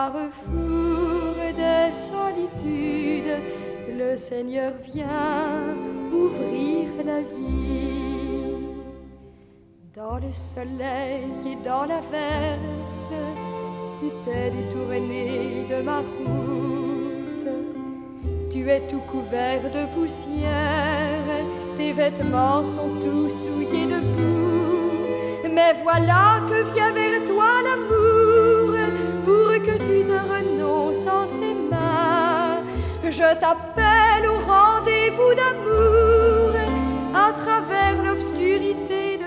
carrefour des solitudes, le Seigneur vient ouvrir la vie. Dans le soleil et dans l'averse, tu t'es détourné de ma route. Tu es tout couvert de poussière, tes vêtements sont tous souillés de boue. Mais voilà que vient vers toi l'amour, pour que tu te renonces en ses mains. Je t'appelle au rendez-vous d'amour, à travers l'obscurité